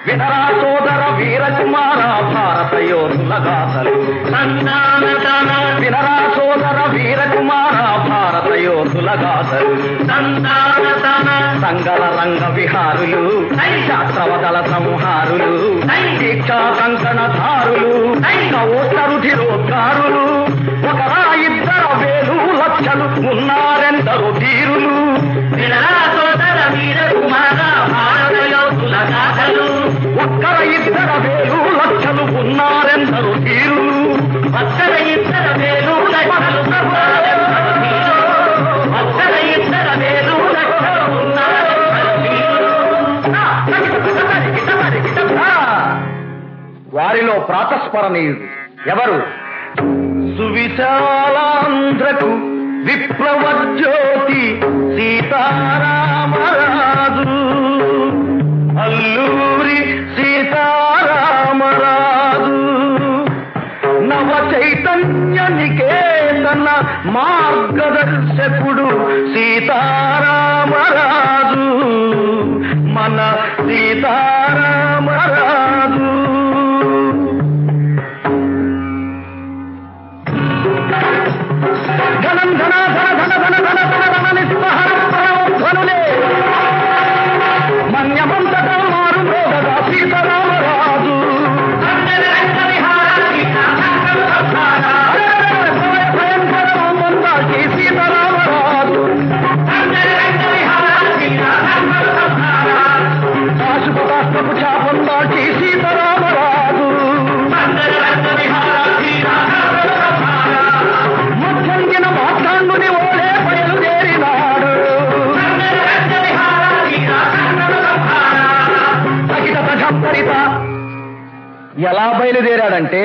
వినరా సోదర వీరకుమార భారత యోధుల గాథలు. వినరా సోదర వీరకుమార భారత యోధుల గాథలు. సంగల రంగ విహారులు, శాస్త్రవదల సంహారులు, దీక్షా కంకణధారులు, రుధిరోద్గారులు, ఒకరా ఇద్దర వేలు లక్షలు ఉన్నారెందరు ధీరులు. వినరా సోదర వీరకుమార భారత యోధుల గాథలు. ఒక్కర ఇద్దర వేలు లక్షలు ఉన్నారెందరు ధీరులు. ఒక్కర ఇద్దర వేలు లక్షలు ఉన్నారెందరు ధీరులు. ఒక్కర ఇద్దర వేలు లక్షలు ఉన్నారెందరు ధీరులు. వారిలో ప్రాతస్మరణీయుడు ఎవరు? సువిశాలాంధ్రకు విప్లవ జ్యోతి సీతారామరాజు. అల్లూరి సీతారామరాజు. నవ చైతన్య నికేతన మార్గదర్శకుడు సీతారామరాజు. మన సీతారామరాజు. ధనం ధన ధన ధన ధన ధన ధన ధన నిస్పహర ధ్వనులే మన్యమంతటా మారు మోగగా సీతారామరాజు. భయంకరం మందాకి సీతారామరాజు. ఆశుపదాస్తపు చాపందాకి సీతారామరాజు. మధ్యంగిన మాట్లాండుని ఓడే బయలుదేరినాడు. ఎలా బయలుదేరాడంటే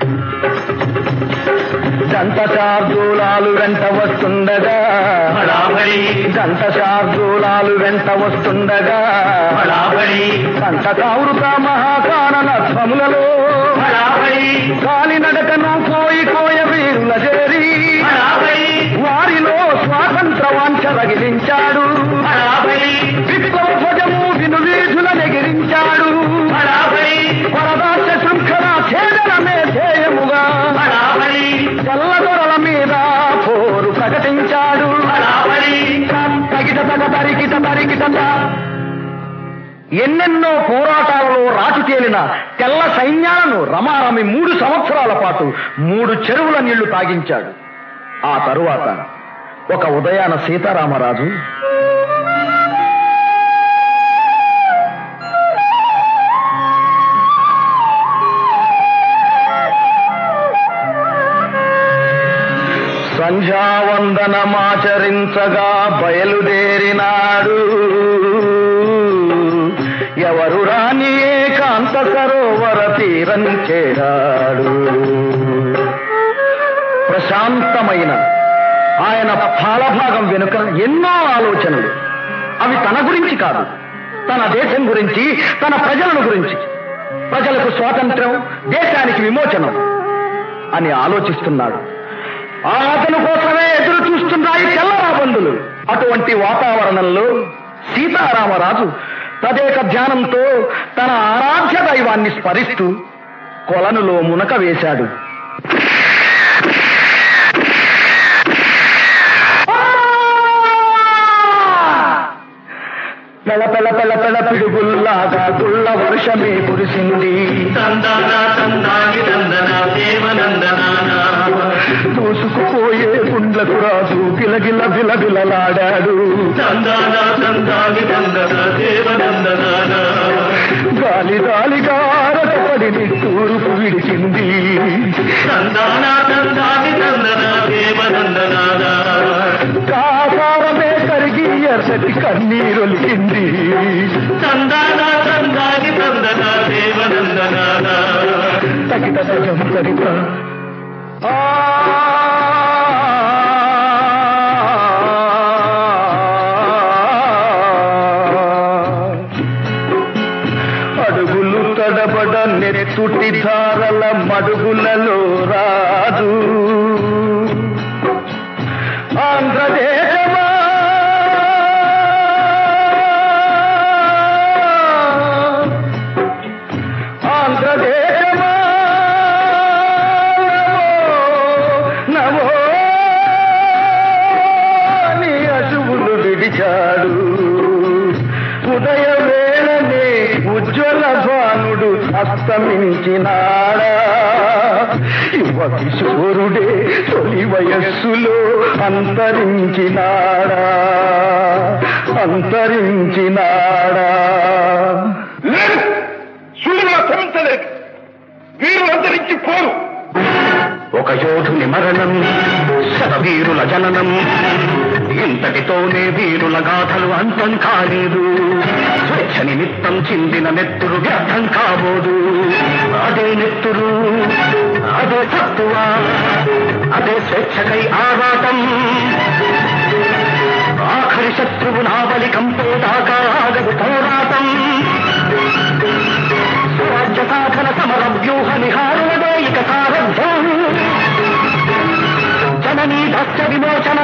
దంత శార్దూలాలు వెంట వస్తుండగా, దంత శార్దూలాలు వెంట వస్తుండగా, దంత కావృత మహాకానన ధ్వములలో కాలినడకను కోయి కోయ వీరుల చేరి వారిలో స్వాతంత్ర వాంఛ రగిలించాడు. విప్లవ ధ్వజము విను వీధుల నెగిరించాడు. వరదాస్య శృంఖల ఛేదనమే ధ్యేయముగా తెల్లదొరల మీద పోరు ప్రకటించాడు. తగిట తగ తరికిట తరికిట. ఎన్నెన్నో పోరాటాలలో రాజు తేలిన తెల్ల సైన్యాలను రమారమి 3 సంవత్సరాల పాటు 3 చెరువుల నీళ్లు తాగించాడు. ఆ తరువాత ఒక ఉదయాన సీతారామరాజు సంధ్యావందనమాచరించగా బయలుదేరినాడు. ఎవరు రాని ఏకాంత సరోవర తీరం చేరాడు. ప్రశాంతమైన ఆయన పాలభాగం వెనుక ఎన్నో ఆలోచనలు. అవి తన గురించి కాదు, తన దేశం గురించి, తన ప్రజలను గురించి. ప్రజలకు స్వాతంత్ర్యం, దేశానికి విమోచనం అని ఆలోచిస్తున్నాడు. అతని కోసమే ఎదురు చూస్తున్నాయి తెల్లరాబందులు. అటువంటి వాతావరణంలో సీతారామరాజు తదేక ధ్యానంతో తన ఆరాధ్య దైవాన్ని స్మరిస్తూ కొలనులో మునక వేశాడు. పెళ పెళ పెళ పెళ పిడుగుల్లాగా గుళ్ళ వర్షమే కురిసింది. దూసుకుపోయే గుండ్లకు రాజు గిలగిల బిలబిలలాడాడు. గాలి గాలిగా రటపడి తూర్పు విడిచింది. కాసారమే కరిగి ఎర్రటి కన్నీరొలికింది. తగిట సజం సరిత అడుగులు తడబడ నెత్తుటి ధారల మడుగులలో రాజు. ఆంధ్రదేశమా అస్తమించినాడా యువ కిశోరుడే తొలి వయస్సులో అంతరించినాడా అంతరించినాడా లేదు, సూర్యుల క్షమించలేదు. వీరులు అంతరించిపోరు. ఒక యోధుని మరణం శతవీరుల జననం, ఇంతటితోనే వీరుల గాథలు అంతం కాలేదు. స్వేచ్ఛ నిమిత్తం చిందిన నెత్తురు వ్యర్థం కాబోదు. అదే నెత్తురు, అదే తత్వ, అదే స్వేచ్ఛకై ఆరాటం. ఆఖరి శత్రువు నావలి కంపేదాకా ఆగదు పోరాటం. స్వరాజ్య సాధన సమర వ్యూహ నిహారులదే ఇక సారథ్యం. జననీ దస్య విమోచన